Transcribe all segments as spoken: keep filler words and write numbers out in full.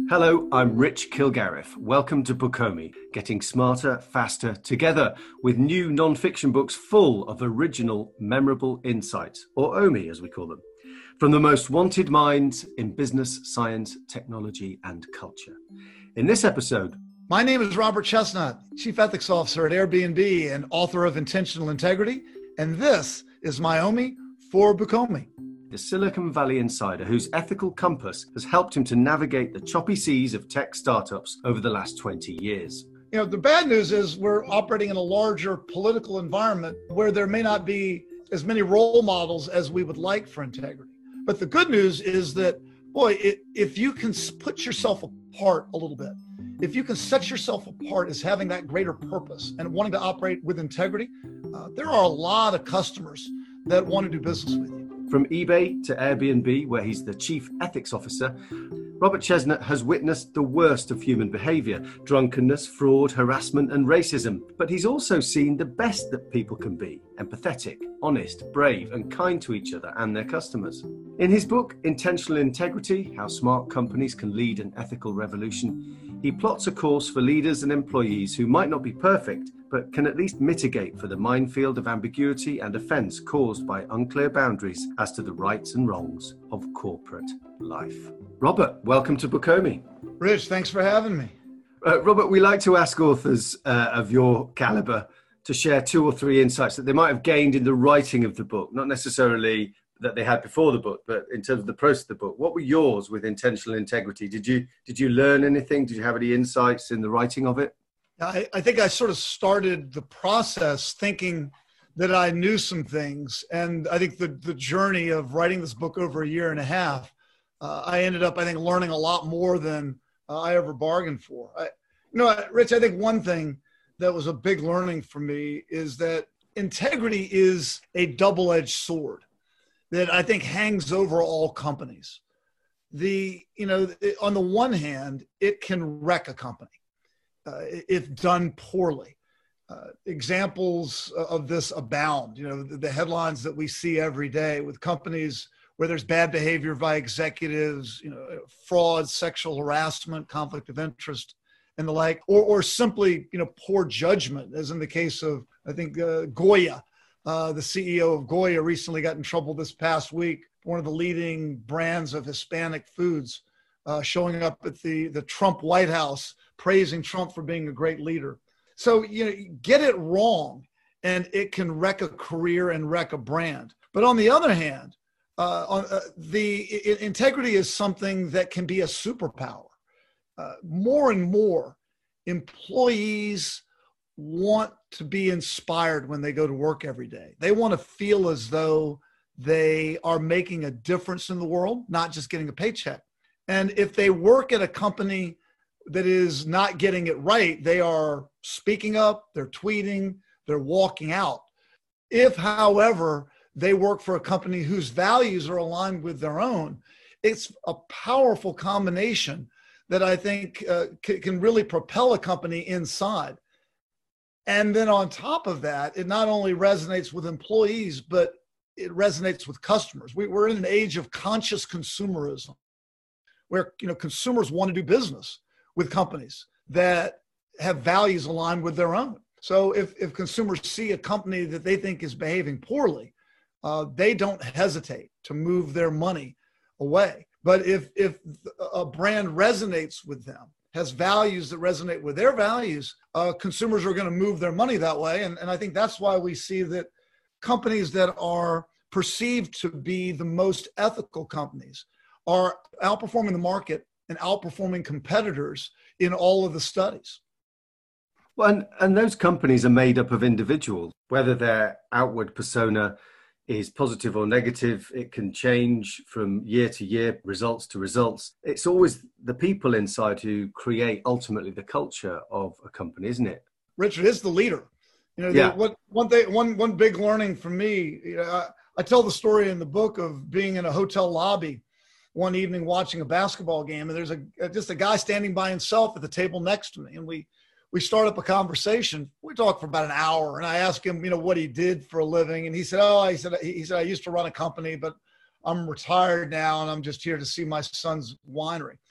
Hello, I'm Rich Kilgarriff. Welcome to Bookomi, getting smarter, faster, together with new non-fiction books full of original, memorable insights, or O M I as we call them, from the most wanted minds in business, science, technology, and culture. In this episode, my name is Robert Chestnut, Chief Ethics Officer at Airbnb and author of Intentional Integrity, and this is my O M I for Bookomi. The Silicon Valley insider whose ethical compass has helped him to navigate the choppy seas of tech startups over the last twenty years. You know, the bad news is we're operating in a larger political environment where there may not be as many role models as we would like for integrity. But the good news is that, boy, it, if you can put yourself apart a little bit, if you can set yourself apart as having that greater purpose and wanting to operate with integrity, uh, there are a lot of customers that want to do business with you. From eBay to Airbnb, where he's the Chief Ethics Officer, Robert Chestnut has witnessed the worst of human behavior, drunkenness, fraud, harassment, and racism. But he's also seen the best that people can be, empathetic, honest, brave, and kind to each other and their customers. In his book, Intentional Integrity, How Smart Companies Can Lead an Ethical Revolution, he plots a course for leaders and employees who might not be perfect, but can at least mitigate for the minefield of ambiguity and offense caused by unclear boundaries as to the rights and wrongs of corporate life. Robert, welcome to Bookomi. Rich, thanks for having me. Uh, Robert, we like to ask authors uh, of your caliber to share two or three insights that they might have gained in the writing of the book, not necessarily that they had before the book, but in terms of the process of the book. What were yours with Intentional Integrity? Did you did you learn anything? Did you have any insights in the writing of it? I, I think I sort of started the process thinking that I knew some things. And I think the, the journey of writing this book over a year and a half, uh, I ended up, I think, learning a lot more than uh, I ever bargained for. I, you know, Rich, I think one thing that was a big learning for me is that integrity is a double-edged sword that I think hangs over all companies. The, you know, on the one hand, it can wreck a company. Uh, if done poorly. Uh, examples of this abound. You know, the, the headlines that we see every day with companies where there's bad behavior by executives, you know, fraud, sexual harassment, conflict of interest, and the like, or, or simply, you know, poor judgment, as in the case of, I think, uh, Goya. Uh, the C E O of Goya recently got in trouble this past week, one of the leading brands of Hispanic foods, uh, showing up at the, the Trump White House, praising Trump for being a great leader. So, you know, get it wrong and it can wreck a career and wreck a brand. But on the other hand, uh, on, uh, the I- integrity is something that can be a superpower. Uh, more and more employees want to be inspired when they go to work every day. They want to feel as though they are making a difference in the world, not just getting a paycheck. And if they work at a company that is not getting it right, they are speaking up, they're tweeting, they're walking out. If, however, they work for a company whose values are aligned with their own, it's a powerful combination that I think uh, c- can really propel a company inside. And then on top of that, it not only resonates with employees, but it resonates with customers. We, we're in an age of conscious consumerism, where, you know, consumers want to do business with companies that have values aligned with their own. So if, if consumers see a company that they think is behaving poorly, uh, they don't hesitate to move their money away. But if, if a brand resonates with them, has values that resonate with their values, uh, consumers are going to move their money that way. And, and I think that's why we see that companies that are perceived to be the most ethical companies are outperforming the market and outperforming competitors in all of the studies. Well, and, and those companies are made up of individuals, whether their outward persona is positive or negative. It can change from year to year, results to results. It's always the people inside who create ultimately the culture of a company, isn't it? Richard is the leader. You know, yeah. the, what, one thing, one, one big learning for me, you know, I, I tell the story in the book of being in a hotel lobby one evening watching a basketball game, and there's a just a guy standing by himself at the table next to me, and we we start up a conversation. We talked for about an hour, and I asked him, you know, what he did for a living, and he said, "Oh, he said he said I used to run a company, but I'm retired now, and I'm just here to see my son's winery."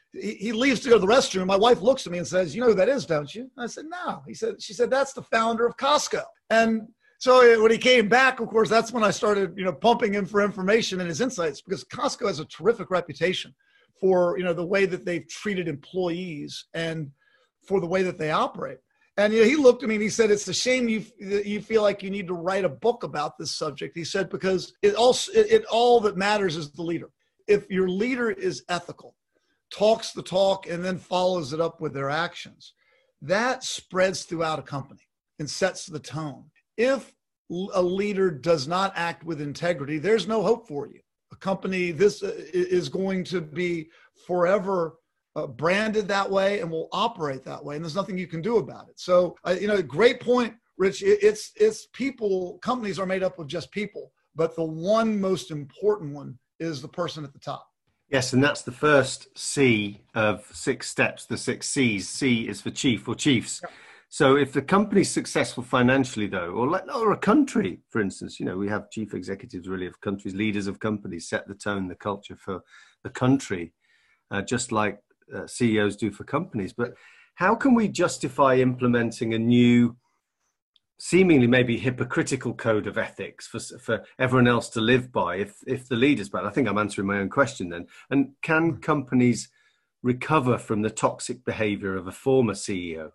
he, he leaves to go to the restroom. My wife looks at me and says, you know who that is, don't you? I said, no. He said, she said, that's the founder of Costco. And so when he came back, of course, that's when I started, you know, pumping him for information and his insights, because Costco has a terrific reputation for, you know, the way that they've treated employees and for the way that they operate. And you know, he looked at me and he said, it's a shame you you feel like you need to write a book about this subject. He said, because it also it, it all that matters is the leader. If your leader is ethical, talks the talk, and then follows it up with their actions, that spreads throughout a company and sets the tone. If a leader does not act with integrity, there's no hope for you. A company, this is going to be forever uh, branded that way and will operate that way. And there's nothing you can do about it. So, uh, you know, great point, Rich. It, it's, it's people, companies are made up of just people, but the one most important one is the person at the top. Yes, and that's the first C of six steps, the six C's. C is for chief or chiefs. Yep. So if the company's successful financially, though, or, or a country, for instance, you know, we have chief executives really of countries, leaders of companies set the tone, the culture for the country, uh, just like uh, C E Os do for companies. But how can we justify implementing a new, seemingly maybe hypocritical code of ethics for for everyone else to live by if, if the leader's bad? I think I'm answering my own question then. And can companies recover from the toxic behavior of a former C E O?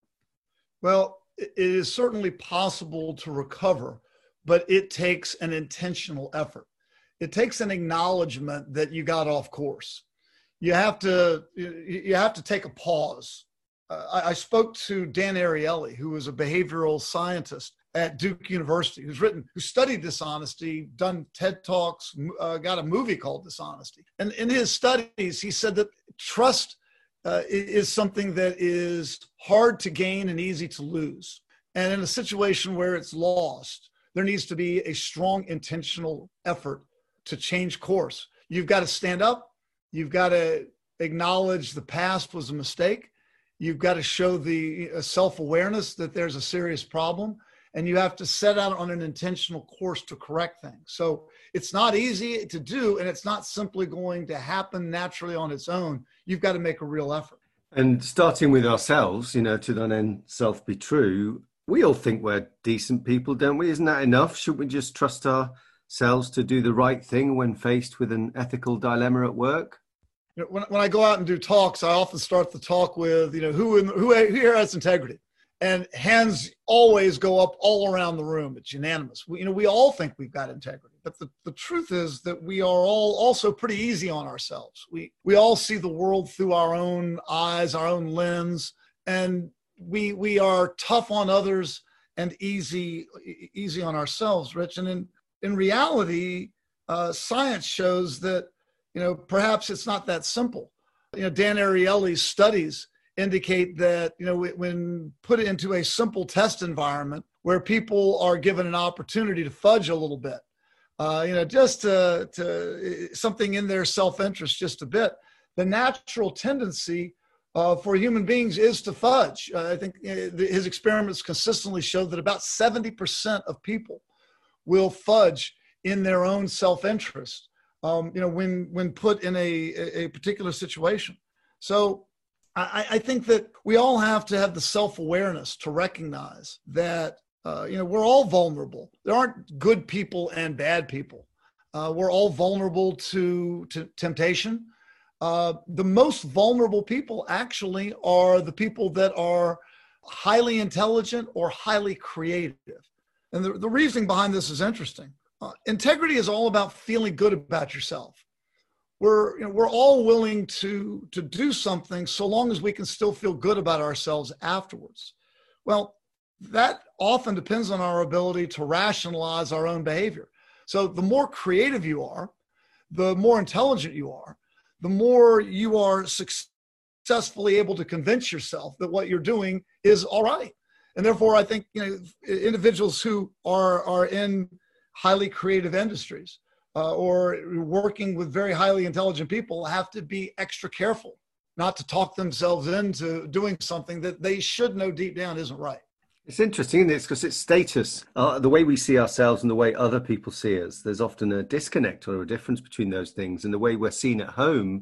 Well, it is certainly possible to recover, but it takes an intentional effort. It takes an acknowledgement that you got off course. You have to, you have to take a pause. Uh, I, I spoke to Dan Ariely, who is a behavioral scientist at Duke University, who's written, who studied dishonesty, done TED Talks, uh, got a movie called Dishonesty. And in his studies, he said that trust Uh, is something that is hard to gain and easy to lose. And in a situation where it's lost, there needs to be a strong intentional effort to change course. You've got to stand up. You've got to acknowledge the past was a mistake. You've got to show the uh, self-awareness that there's a serious problem. And you have to set out on an intentional course to correct things. So it's not easy to do, and it's not simply going to happen naturally on its own. You've got to make a real effort. And starting with ourselves, you know, to thine own self be true, we all think we're decent people, don't we? Isn't that enough? Shouldn't we just trust ourselves to do the right thing when faced with an ethical dilemma at work? You know, when, when I go out and do talks, I often start the talk with, you know, who, in, who, who here has integrity? And hands always go up all around the room. It's unanimous. We, you know, we all think we've got integrity, but the, the truth is that we are all also pretty easy on ourselves. We we all see the world through our own eyes, our own lens, and we we are tough on others and easy easy on ourselves, Rich. And in in reality, uh, science shows that, you know, perhaps it's not that simple. You know, Dan Ariely's studies indicate that, you know, when put into a simple test environment where people are given an opportunity to fudge a little bit, uh, you know, just to, to something in their self-interest just a bit, the natural tendency uh, for human beings is to fudge. Uh, I think uh, his experiments consistently show that about seventy percent of people will fudge in their own self-interest, um, you know, when, when put in a, a particular situation. So I, I think that we all have to have the self-awareness to recognize that, uh, you know, we're all vulnerable. There aren't good people and bad people. Uh, we're all vulnerable to, to temptation. Uh, the most vulnerable people actually are the people that are highly intelligent or highly creative. And the, the reasoning behind this is interesting. Uh, integrity is all about feeling good about yourself. We're, you know, we're all willing to, to do something so long as we can still feel good about ourselves afterwards. Well, that often depends on our ability to rationalize our own behavior. So the more creative you are, the more intelligent you are, the more you are successfully able to convince yourself that what you're doing is all right. And therefore, I think, you know, individuals who are, are in highly creative industries, Uh, or working with very highly intelligent people have to be extra careful not to talk themselves into doing something that they should know deep down isn't right. It's interesting, isn't it? It's because it's status. Uh, the way we see ourselves and the way other people see us, there's often a disconnect or a difference between those things. And the way we're seen at home,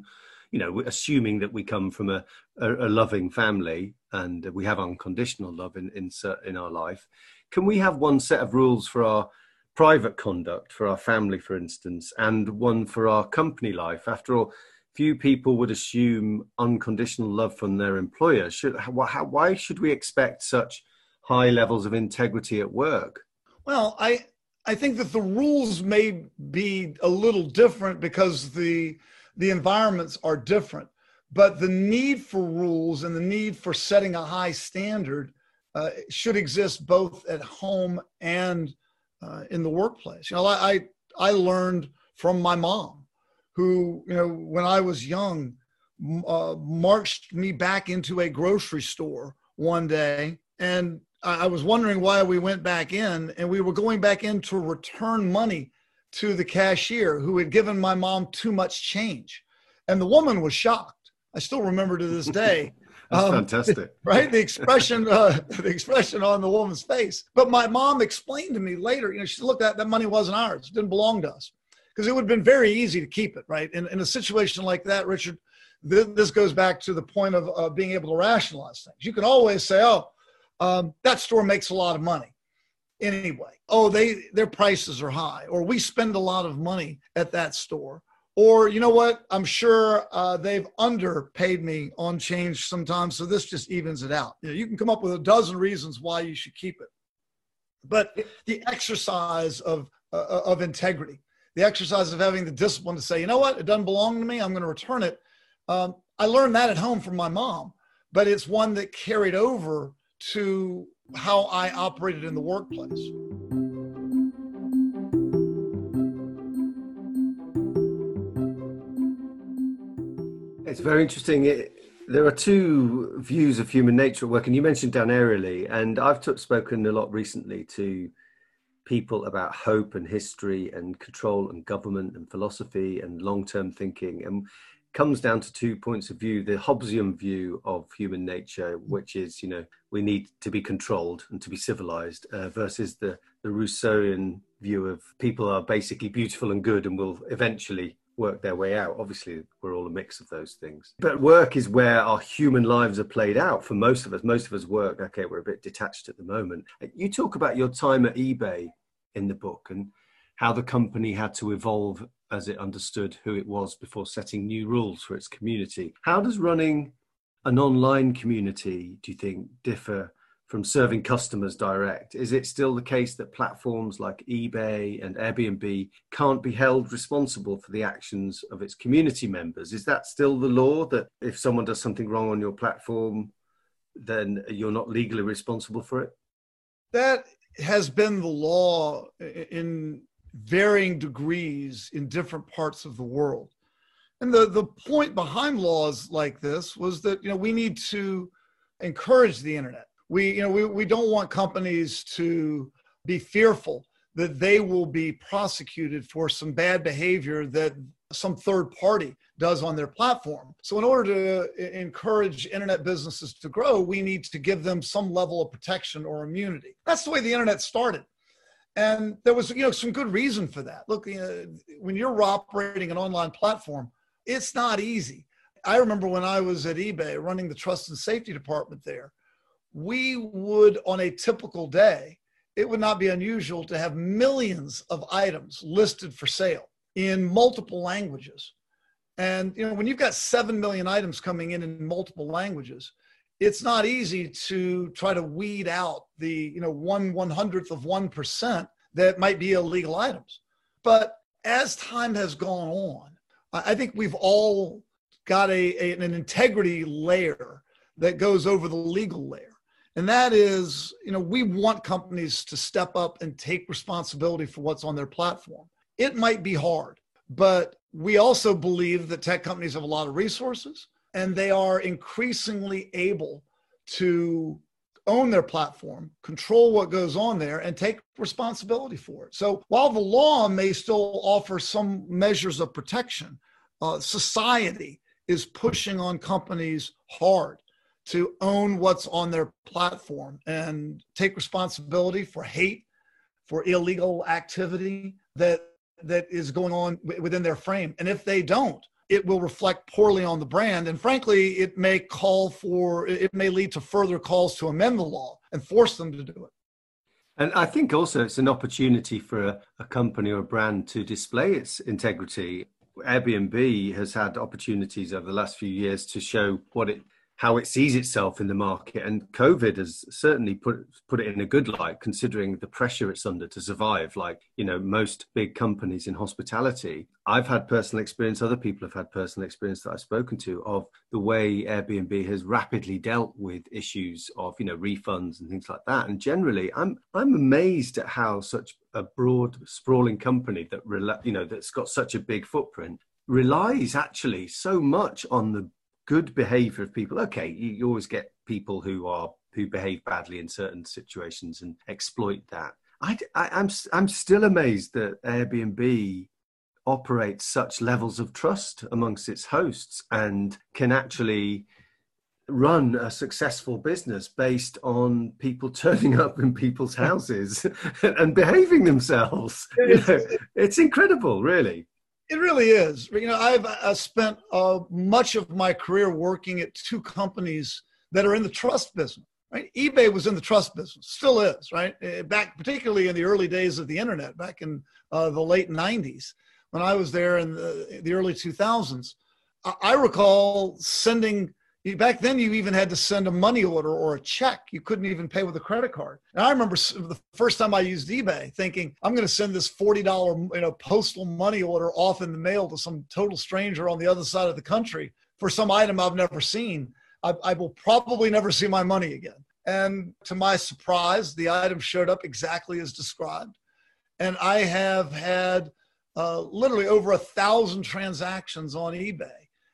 you know, assuming that we come from a, a, a loving family and we have unconditional love in, in, in our life, can we have one set of rules for our private conduct, for our family, for instance, and one for our company life? After all, few people would assume unconditional love from their employer. Should, how, why should we expect such high levels of integrity at work? Well, I I think that the rules may be a little different because the the environments are different, but the need for rules and the need for setting a high standard uh, should exist both at home and uh, in the workplace. You know, I, I I learned from my mom, who, you know, when I was young, uh, marched me back into a grocery store one day, and I was wondering why we went back in, and we were going back in to return money to the cashier who had given my mom too much change. And the woman was shocked. I still remember to this day. That's um, fantastic. Right? The expression, uh, the expression on the woman's face. But my mom explained to me later, you know, she said, look, that, that money wasn't ours. It didn't belong to us. Because it would have been very easy to keep it, right? In, in a situation like that, Richard, th- this goes back to the point of uh, being able to rationalize things. You can always say, oh, Um, that store makes a lot of money anyway. Oh, they their prices are high, or we spend a lot of money at that store. Or, you know what, I'm sure uh, they've underpaid me on change sometimes, so this just evens it out. You know, you can come up with a dozen reasons why you should keep it. But the exercise of, uh, of integrity, the exercise of having the discipline to say, you know what, it doesn't belong to me, I'm going to return it. Um, I learned that at home from my mom, but it's one that carried over to how I operated in the workplace. It's very interesting. It, there are two views of human nature at work, and you mentioned Dan Ariely, and I've t- spoken a lot recently to people about hope and history and control and government and philosophy and long-term thinking, and comes down to two points of view: the Hobbesian view of human nature, which is, you know, we need to be controlled and to be civilized, uh, versus the, the Rousseauian view of people are basically beautiful and good and will eventually work their way out. Obviously, we're all a mix of those things. But work is where our human lives are played out for most of us. Most of us work, okay, we're a bit detached at the moment. You talk about your time at eBay in the book and how the company had to evolve as it understood who it was before setting new rules for its community. How does running an online community, do you think, differ from serving customers direct? Is it still the case that platforms like eBay and Airbnb can't be held responsible for the actions of its community members? Is that still the law, that if someone does something wrong on your platform, then you're not legally responsible for it? That has been the law in varying degrees in different parts of the world. And the, the point behind laws like this was that, you know, we need to encourage the internet. We, you know, we, we don't want companies to be fearful that they will be prosecuted for some bad behavior that some third party does on their platform. So in order to encourage internet businesses to grow, we need to give them some level of protection or immunity. That's the way the internet started. And there was, you know, some good reason for that. Look, you know, when you're operating an online platform, it's not easy. I remember when I was at eBay running the trust and safety department there, we would, on a typical day, it would not be unusual to have millions of items listed for sale in multiple languages. And, you know, when you've got seven million items coming in in multiple languages, it's not easy to try to weed out the, you know, one one hundredth of one percent that might be illegal items. But as time has gone on, I think we've all got a, a an integrity layer that goes over the legal layer. And that is, you know, we want companies to step up and take responsibility for what's on their platform. It might be hard, but we also believe that tech companies have a lot of resources and they are increasingly able to own their platform, control what goes on there, and take responsibility for it. So while the law may still offer some measures of protection, uh, society is pushing on companies hard to own what's on their platform and take responsibility for hate, for illegal activity that that is going on within their frame. And if they don't, it will reflect poorly on the brand. And frankly, it may call for, it may lead to further calls to amend the law and force them to do it. And I think also it's an opportunity for a, a company or a brand to display its integrity. Airbnb has had opportunities over the last few years to show what it how it sees itself in the market. And COVID has certainly put put it in a good light, considering the pressure it's under to survive, like, you know, most big companies in hospitality. I've had personal experience, other people have had personal experience that I've spoken to, of the way Airbnb has rapidly dealt with issues of, you know, refunds and things like that. And generally, I'm I'm amazed at how such a broad, sprawling company that, you know, that's got such a big footprint relies actually so much on the good behavior of people. Okay, you, you always get people who are who behave badly in certain situations and exploit that. I, I, I'm I'm still amazed that Airbnb operates such levels of trust amongst its hosts and can actually run a successful business based on people turning up in people's houses and behaving themselves. You know, it's incredible, really. It really is. You know, I've uh, spent uh, much of my career working at two companies that are in the trust business. Right? eBay was in the trust business, still is. Right, back particularly in the early days of the internet, back in uh, the late nineties, when I was there in the, the early two thousands. I, I recall sending. Back then, you even had to send a money order or a check. You couldn't even pay with a credit card. And I remember the first time I used eBay thinking, I'm going to send this forty dollars you know, postal money order off in the mail to some total stranger on the other side of the country for some item I've never seen. I, I will probably never see my money again. And to my surprise, the item showed up exactly as described. And I have had uh, literally over a thousand transactions on eBay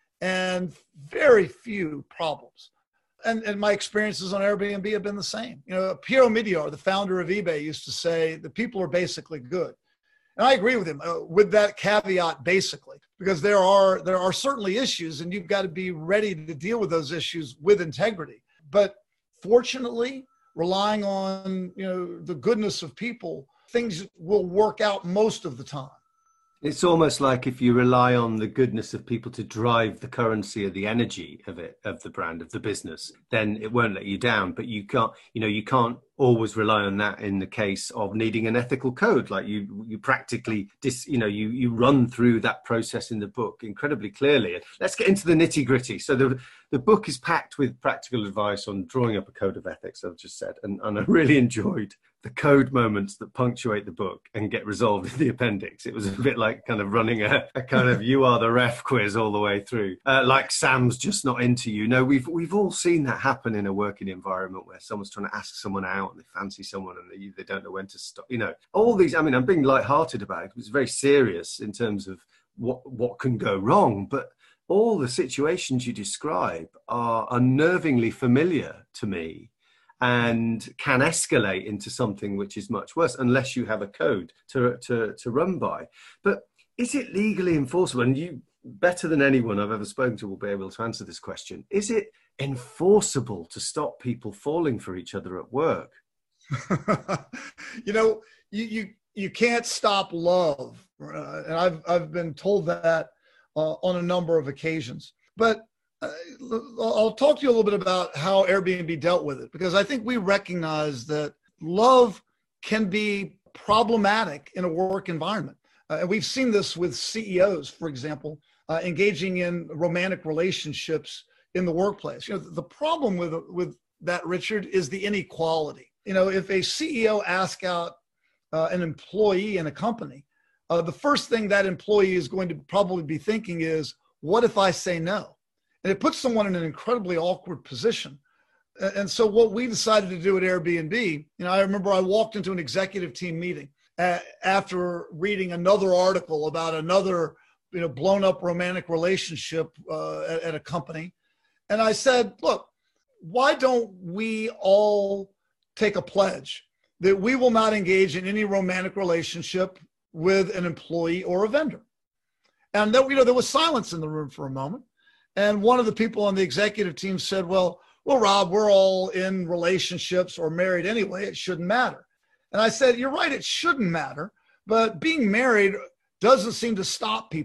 and very few problems. And, and my experiences on Airbnb have been the same. You know, Piero Migliore, the founder of eBay, used to say the people are basically good. And I agree with him uh, with that caveat, basically, because there are there are certainly issues and you've got to be ready to deal with those issues with integrity. But fortunately, relying on, you know, the goodness of people, things will work out most of the time. It's almost like if you rely on the goodness of people to drive the currency or the energy of it, of the brand, of the business, then it won't let you down. But you can't, you know, you can't always rely on that in the case of needing an ethical code. Like you, you practically, dis, you know, you, you run through that process in the book incredibly clearly. Let's get into the nitty gritty. So the, the book is packed with practical advice on drawing up a code of ethics, I've just said. And, and I really enjoyed the code moments that punctuate the book and get resolved in the appendix. It was a bit like kind of running a, a kind of you are the ref quiz all the way through. Uh, like Sam's just not into you. No, we've we've all seen that happen in a working environment where someone's trying to ask someone out and they fancy someone and they, they don't know when to stop. You know, all these, I mean, I'm being lighthearted about it. It was very serious in terms of what what can go wrong, but all the situations you describe are unnervingly familiar to me and can escalate into something which is much worse unless you have a code to, to, to run by. But is it legally enforceable? And you, better than anyone I've ever spoken to, will be able to answer this question. Is it enforceable to stop people falling for each other at work? you know, you, you, you can't stop love. Uh, and I've, I've been told that uh, on a number of occasions. But Uh, I'll talk to you a little bit about how Airbnb dealt with it, because I think we recognize that love can be problematic in a work environment. Uh, and we've seen this with C E Os, for example, uh, engaging in romantic relationships in the workplace. You know, the problem with, with that, Richard, is the inequality. You know, if a C E O asks out uh, an employee in a company, uh, the first thing that employee is going to probably be thinking is, what if I say no? And it puts someone in an incredibly awkward position. And so what we decided to do at Airbnb, you know, I remember I walked into an executive team meeting uh, after reading another article about another, you know, blown up romantic relationship uh, at, at a company. And I said, look, why don't we all take a pledge that we will not engage in any romantic relationship with an employee or a vendor? And then, you know, there was silence in the room for a moment. And one of the people on the executive team said, well, well, Rob, we're all in relationships or married anyway. It shouldn't matter. And I said, you're right, it shouldn't matter. But being married doesn't seem to stop people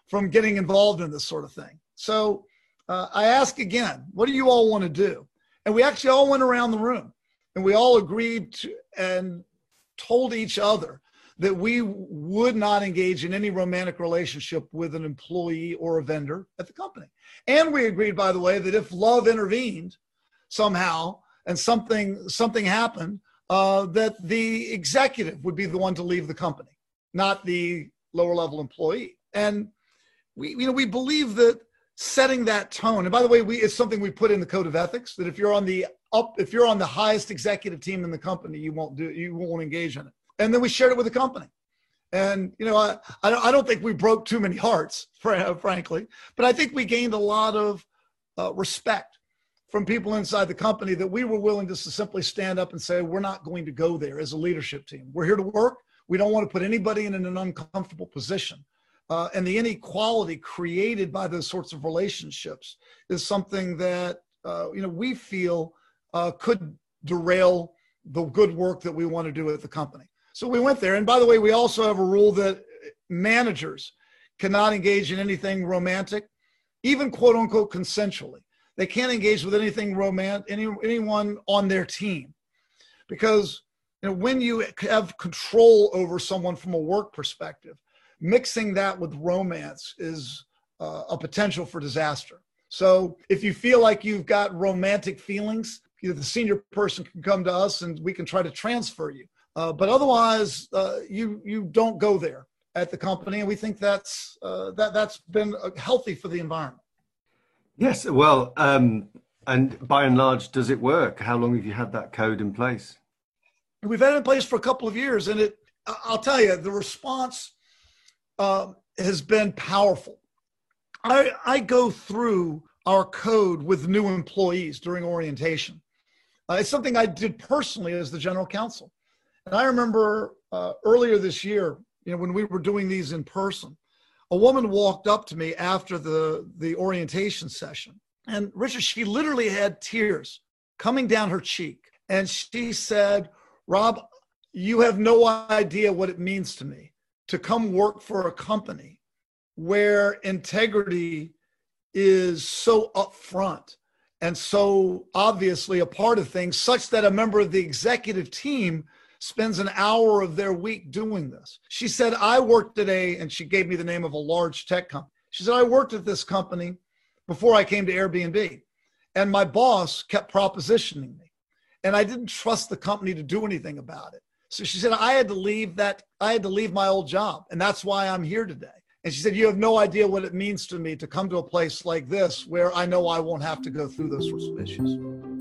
from getting involved in this sort of thing. So uh, I ask again, what do you all want to do? And we actually all went around the room and we all agreed to, and told each other that we would not engage in any romantic relationship with an employee or a vendor at the company. And we agreed, by the way, that if love intervened somehow and something, something happened, uh, that the executive would be the one to leave the company, not the lower level employee. And we, you know, we believe that setting that tone, and by the way, we, it's something we put in the code of ethics, that if you're on the up, if you're on the highest executive team in the company, you won't do, you won't engage in it. And then we shared it with the company. And, you know, I, I don't, I don't think we broke too many hearts, frankly, but I think we gained a lot of uh, respect from people inside the company that we were willing just to simply stand up and say, we're not going to go there as a leadership team. We're here to work. We don't want to put anybody in an uncomfortable position. Uh, and the inequality created by those sorts of relationships is something that, uh, you know, we feel uh, could derail the good work that we want to do at the company. So we went there. And by the way, we also have a rule that managers cannot engage in anything romantic, even quote unquote consensually. They can't engage with anything romantic, any, anyone on their team. Because, you know, when you have control over someone from a work perspective, mixing that with romance is uh, a potential for disaster. So if you feel like you've got romantic feelings, you know, the senior person can come to us and we can try to transfer you. Uh, but otherwise, uh, you you don't go there at the company, and we think that's uh, that that's been healthy for the environment. Yes, well, um, and by and large, does it work? How long have you had that code in place? We've had it in place for a couple of years, and it I'll tell you, the response Uh, has been powerful. I, I go through our code with new employees during orientation. Uh, it's something I did personally as the general counsel. And I remember uh, earlier this year, you know, when we were doing these in person, a woman walked up to me after the, the orientation session. And Richard, she literally had tears coming down her cheek. And she said, Rob, you have no idea what it means to me to come work for a company where integrity is so upfront and so obviously a part of things, such that a member of the executive team spends an hour of their week doing this. She said, I worked at a, and she gave me the name of a large tech company. She said, I worked at this company before I came to Airbnb, and my boss kept propositioning me, and I didn't trust the company to do anything about it. So she said, I had to leave that, I had to leave my old job. And that's why I'm here today. And she said, you have no idea what it means to me to come to a place like this where I know I won't have to go through those sorts of issues.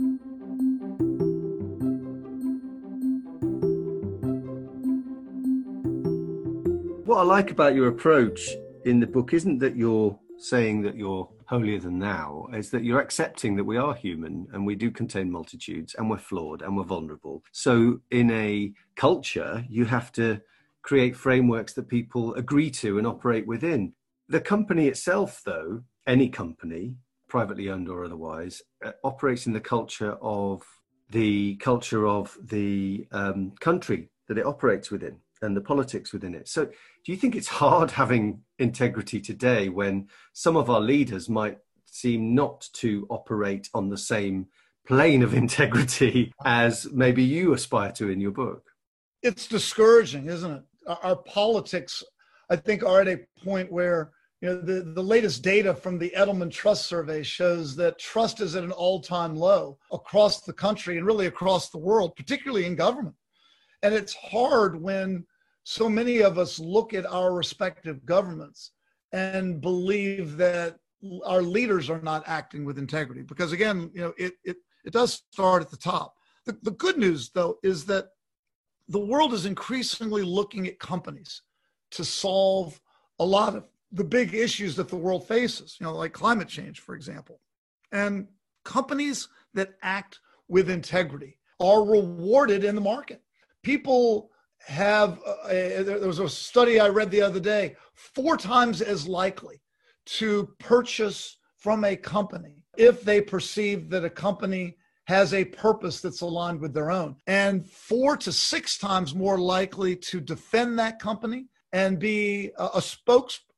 What I like about your approach in the book isn't that you're saying that you're holier than thou, is that you're accepting that we are human and we do contain multitudes and we're flawed and we're vulnerable. So in a culture, you have to create frameworks that people agree to and operate within. The company itself, though, any company, privately owned or otherwise, uh, operates in the culture of the culture of the um, country that it operates within and the politics within it. So do you think it's hard having integrity today when some of our leaders might seem not to operate on the same plane of integrity as maybe you aspire to in your book? It's discouraging, isn't it? Our politics, I think, are at a point where, you know, the, the latest data from the Edelman Trust Survey shows that trust is at an all-time low across the country and really across the world, particularly in government. And it's hard when so many of us look at our respective governments and believe that our leaders are not acting with integrity. Because again, you know, it it it does start at the top. The, the good news, though, is that the world is increasingly looking at companies to solve a lot of the big issues that the world faces, you know, like climate change, for example. And companies that act with integrity are rewarded in the market. People have, uh, there was a study I read the other day, four times as likely to purchase from a company if they perceive that a company has a purpose that's aligned with their own, and four to six times more likely to defend that company and be a, a spokes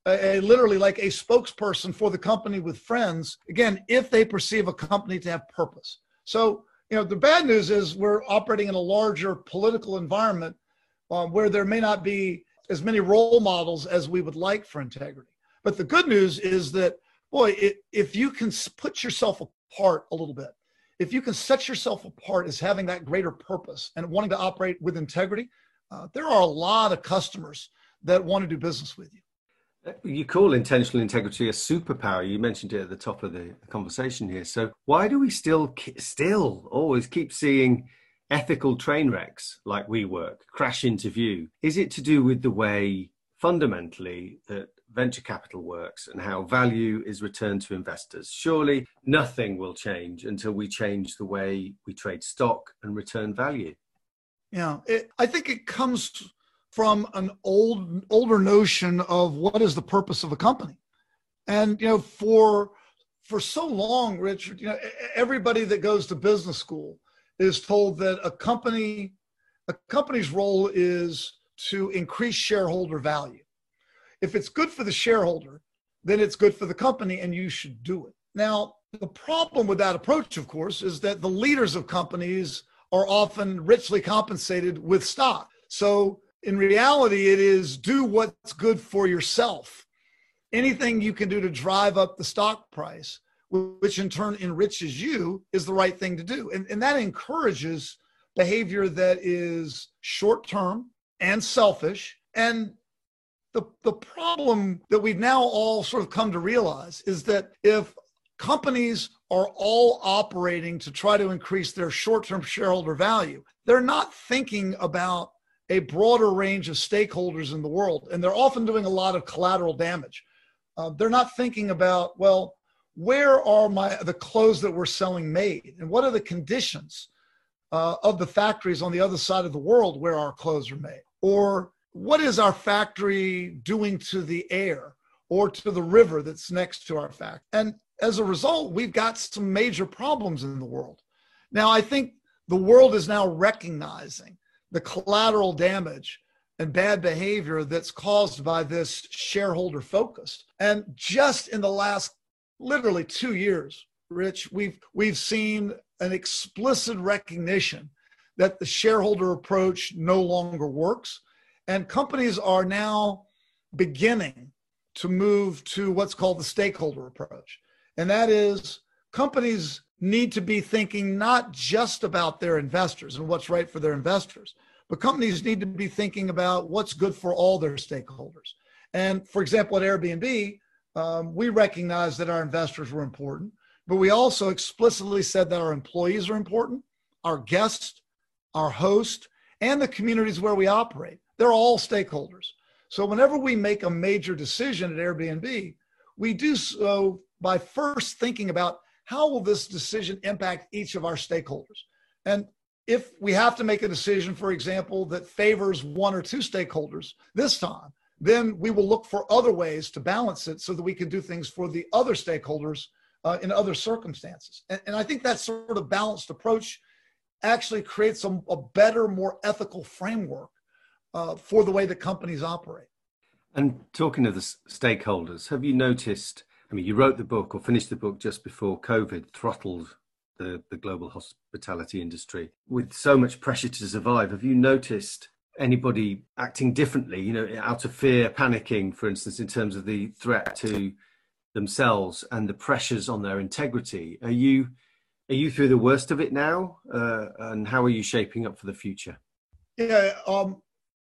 a, a literally like a spokesperson for the company with friends, again, if they perceive a company to have purpose. So, you know, the bad news is we're operating in a larger political environment um, where there may not be as many role models as we would like for integrity. But the good news is that, boy, it, if you can put yourself apart a little bit, if you can set yourself apart as having that greater purpose and wanting to operate with integrity, uh, there are a lot of customers that want to do business with you. You call intentional integrity a superpower. You mentioned it at the top of the conversation here. So why do we still, still always keep seeing ethical train wrecks like WeWork crash into view? Is it to do with the way fundamentally that venture capital works and how value is returned to investors? Surely nothing will change until we change the way we trade stock and return value. Yeah, it, I think it comes from an old, older notion of what is the purpose of a company. And, you know, for, for so long, Richard, you know, everybody that goes to business school is told that a company, a company's role is to increase shareholder value. If it's good for the shareholder, then it's good for the company and you should do it. Now, the problem with that approach, of course, is that the leaders of companies are often richly compensated with stock. So in reality, it is do what's good for yourself. Anything you can do to drive up the stock price, which in turn enriches you, is the right thing to do. And, and that encourages behavior that is short-term and selfish. And the, the problem that we've now all sort of come to realize is that if companies are all operating to try to increase their short-term shareholder value, they're not thinking about a broader range of stakeholders in the world. And they're often doing a lot of collateral damage. Uh, they're not thinking about, well, where are my the clothes that we're selling made? And what are the conditions uh, of the factories on the other side of the world where our clothes are made? Or what is our factory doing to the air or to the river that's next to our factory? And as a result, we've got some major problems in the world. Now, I think the world is now recognizing the collateral damage and bad behavior that's caused by this shareholder focus. And just in the last literally two years, Rich, we've we've seen an explicit recognition that the shareholder approach no longer works. And companies are now beginning to move to what's called the stakeholder approach. And that is, companies need to be thinking not just about their investors and what's right for their investors, but companies need to be thinking about what's good for all their stakeholders. And for example, at Airbnb, um, we recognize that our investors were important, but we also explicitly said that our employees are important, our guests, our host, and the communities where we operate. They're all stakeholders. So whenever we make a major decision at Airbnb, we do so by first thinking about how will this decision impact each of our stakeholders. And if we have to make a decision, for example, that favors one or two stakeholders this time, then we will look for other ways to balance it so that we can do things for the other stakeholders uh, in other circumstances. And, and I think that sort of balanced approach actually creates a, a better, more ethical framework uh, for the way that companies operate. And talking of the stakeholders, have you noticed, I mean, you wrote the book or finished the book just before COVID throttled the, the global hospitality industry with so much pressure to survive. Have you noticed anybody acting differently, you know, out of fear, panicking, for instance, in terms of the threat to themselves and the pressures on their integrity? Are you, are you through the worst of it now? Uh, and how are you shaping up for the future? Yeah, um,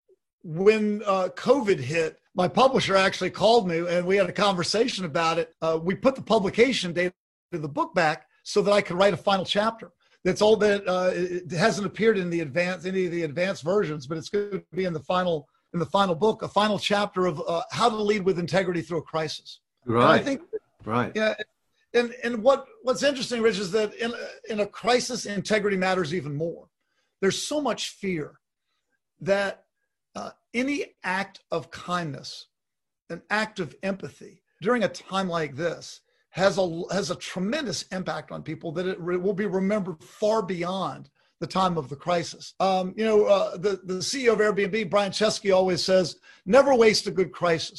when uh, COVID hit, my publisher actually called me and we had a conversation about it. Uh, we put the publication date of the book back so that I could write a final chapter. That's all that uh, it hasn't appeared in the advanced, any of the advanced versions, but it's going to be in the final, in the final book, a final chapter of uh, how to lead with integrity through a crisis. Right. And I think, right. Yeah. And, and what, what's interesting, Rich, is that in, in a crisis, integrity matters even more. There's so much fear that uh, any act of kindness, an act of empathy during a time like this has a, has a tremendous impact on people that it re- will be remembered far beyond the time of the crisis. Um, you know, uh, the, the C E O of Airbnb, Brian Chesky, always says, never waste a good crisis.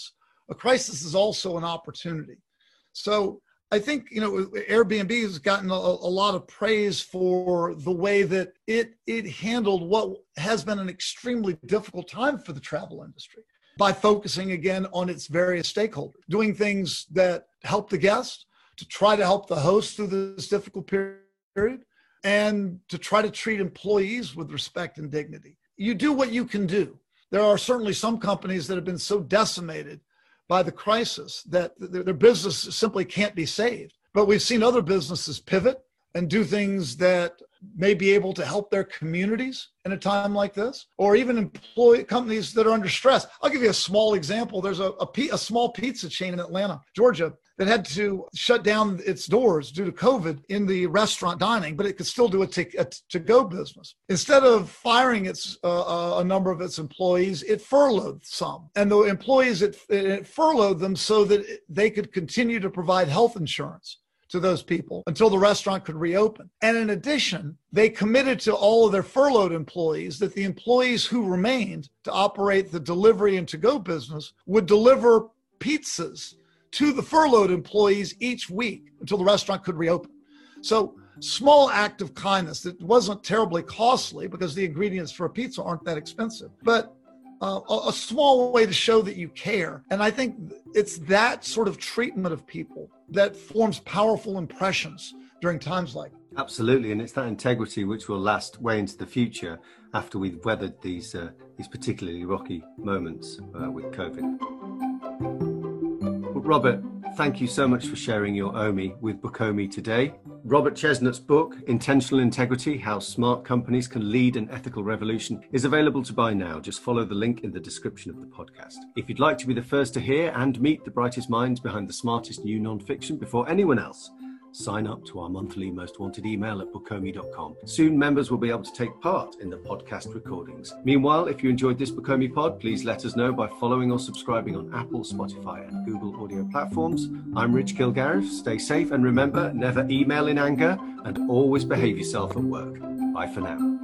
a crisis is also an opportunity. So I think, you know, Airbnb has gotten a, a lot of praise for the way that it it handled what has been an extremely difficult time for the travel industry by focusing again on its various stakeholders, doing things that help the guest, to try to help the host through this difficult period, and to try to treat employees with respect and dignity. You do what you can do. There are certainly some companies that have been so decimated by the crisis that their business simply can't be saved. But we've seen other businesses pivot and do things that may be able to help their communities in a time like this, or even employ companies that are under stress. I'll give you a small example. There's a, a, a small pizza chain in Atlanta, Georgia, that had to shut down its doors due to COVID in the restaurant dining, but it could still do a, t- a to-go business. Instead of firing its uh, a number of its employees, it furloughed some. And the employees, it, it furloughed them so that they could continue to provide health insurance to those people until the restaurant could reopen. And in addition, they committed to all of their furloughed employees that the employees who remained to operate the delivery and to-go business would deliver pizzas to the furloughed employees each week until the restaurant could reopen. So small act of kindness that wasn't terribly costly because the ingredients for a pizza aren't that expensive, but uh, a, a small way to show that you care. And I think it's that sort of treatment of people that forms powerful impressions during times like this. Absolutely, and it's that integrity which will last way into the future after we've weathered these uh, these particularly rocky moments uh, with COVID. Well, Robert, thank you so much for sharing your O M I with Book O M I today. Robert Chesnutt's book, Intentional Integrity: How Smart Companies Can Lead an Ethical Revolution, is available to buy now. Just follow the link in the description of the podcast. If you'd like to be the first to hear and meet the brightest minds behind the smartest new nonfiction before anyone else, sign up to our monthly Most Wanted email at book o m i dot com. Soon, members will be able to take part in the podcast recordings. Meanwhile, if you enjoyed this Book O M I pod, please let us know by following or subscribing on Apple, Spotify, and Google audio platforms. I'm Rich Kilgariff. Stay safe and remember, never email in anger and always behave yourself at work. Bye for now.